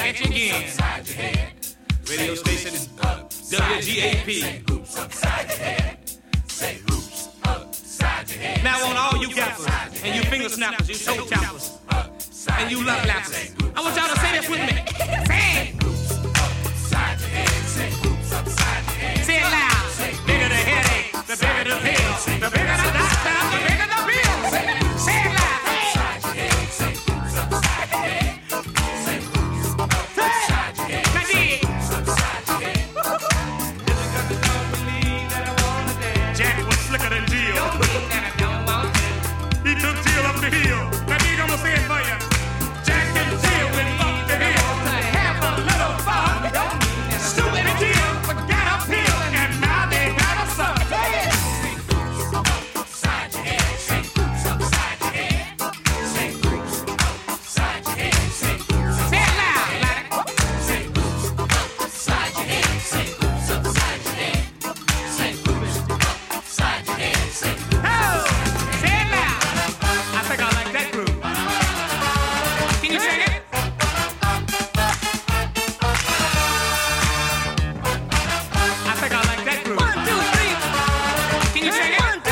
at you again. Radio station is WGAP. Say hoops upside your head. Say hoops upside your head. Now on all you gappers and you finger snappers, you toe tappers, and you love lappers, I want y'all to say this with me. Say it. Hoops upside your head. Say hoops upside your head. Say it loud. The bigger the headache, the bigger the pill. The bigger the doctor, the bigger the bill. Say it loud. Upside your head. Say hoops upside your head. Say hoops upside your head. Now dig. Hoops upside your head. Jack was slicker than Jill. He took Jill up the hill. Now dig, I'm gonna say it for you. Jack and Jill went up the hill to have a little fun. Stupid Jill forgot a pill, and now they got a son. Upside your head. Say hoops upside your head. Say hoops upside your head. Say hoops Say it loud, like Say hoops upside your head. Say hoops upside your head. Say hoops upside your head. Say oh, say it loud. I think I like that groove. Can you sing it? I think I like that groove. 1, 2, 3. Can you sing it? 1, 2,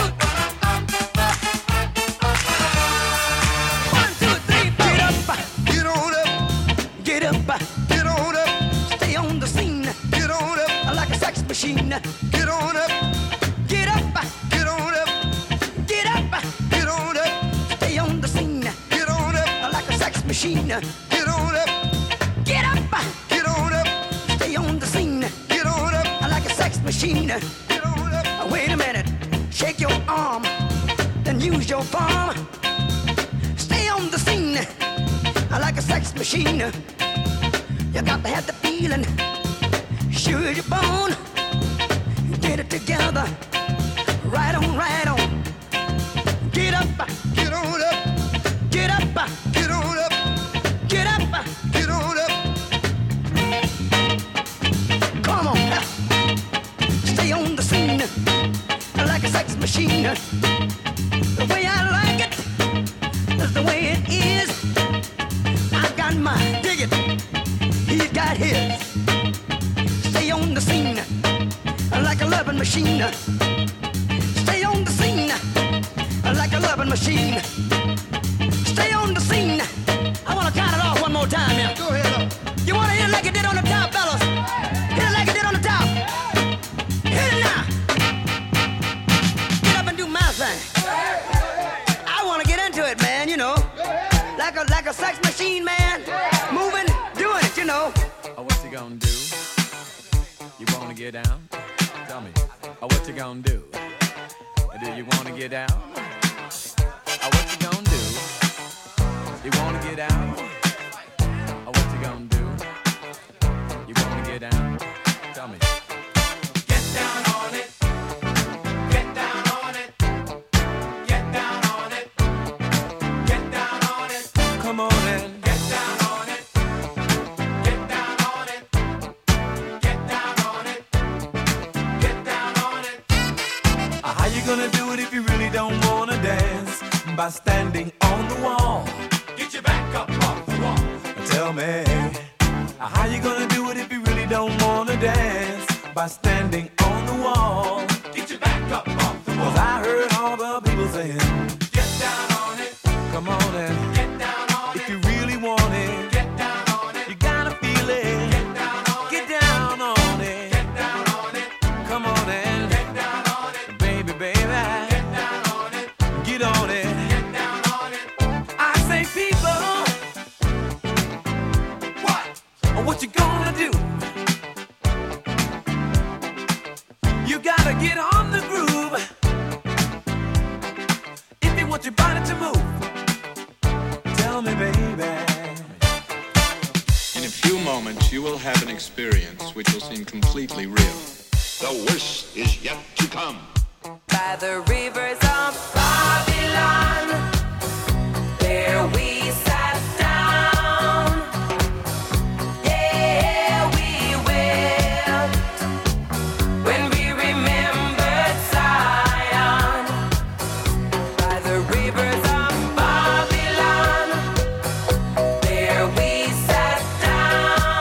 3. Get up, get on up, get up, get on up. Stay on the scene, get on up, like a sex machine. Get on up, get up, get on up, get up, get on up. Stay on the scene, get on up, like a sex machine. Get on up, get up, get on up. Stay on the scene, get on up, like a sex machine. Get on up. Wait a minute, shake your arm, then use your palm. Stay on the scene like a sex machine. You got to have the feeling, sure you're born. Get it together, right on, right on. Get up, get on up, get up, get on up, get up, get on up. Come on now, stay on the scene like a sex machine. The way I like it is the way it is. I got mine, dig it. He's got his. Stay on the scene like a loving machine. Stay on the scene like a loving machine. Stay on the scene. I want to count it off one more time, yeah. Go ahead. You want to hit it like it did on the top, fellas? Hit it like it did on the top. Hit it now. Get up and do my thing. I want to get into it, man, you know. Like a sex machine, man. Moving, doing it, you know. Oh, what you gonna do? You wanna get down? Tell me. Oh, what you gonna do? Do you wanna get down? Oh, what you gonna do? You wanna get out? Oh, what you gonna do? You wanna get down? Tell me. Get down on it. Get down on it. Get down on it. Get down on it. Come on in. Get down on it. Get down on it. Get down on it. Get down on it. How you gonna do it if you really don't wanna dance? By standing on the wall. Get your back up off the wall. Tell me, how you gonna do it if you really don't wanna dance? By standing on the wall. Get your back up off the wall. 'Cause I heard all the people saying, Get down on it. come on in. Get down on If it. you really want it, Get down on it. you gotta feel it. Get down on Get it. down on it. Get down on it. Come on in. Get down on it. Baby, baby. Get down on it. Get on it. Get down on it. I say people, what you gonna do? You gotta get on the groove if you want your body to move. Tell me, baby. In a few moments, you will have an experience which will seem completely real. The worst is yet to come. By the rivers of Babylon, there we sat down. Yeah, we wept when we remembered Zion. By the rivers of Babylon, there we sat down.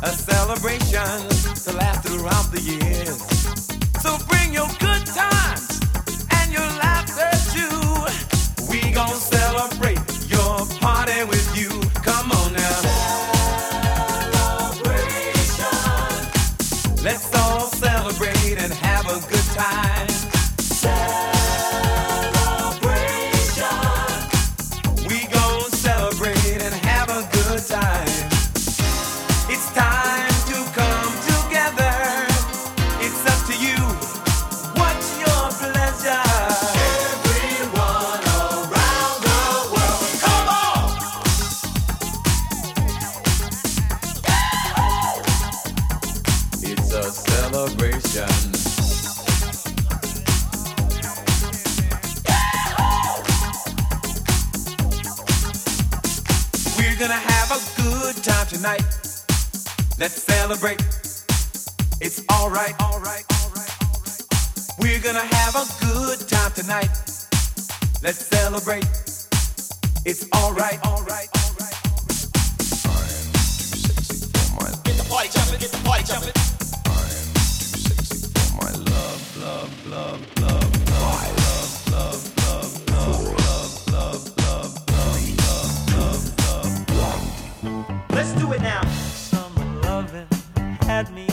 a celebration to last throughout the years. So bring your good times and your laughter too. We gon' celebrate your party with you. Come on now. Celebration. Let's all celebrate and have a good time. Celebration. We gon' celebrate and have a good time. It's time to come together. It's up to you. What's your pleasure? Everyone around the world, come on! It's a celebration. We're gonna have a good time tonight. Let's celebrate. It's alright, alright, alright, alright. We're gonna have a good time tonight. Let's celebrate. It's alright, alright, alright. Get the party jumping, get the party jumping. Let's do it now. Summer loving had me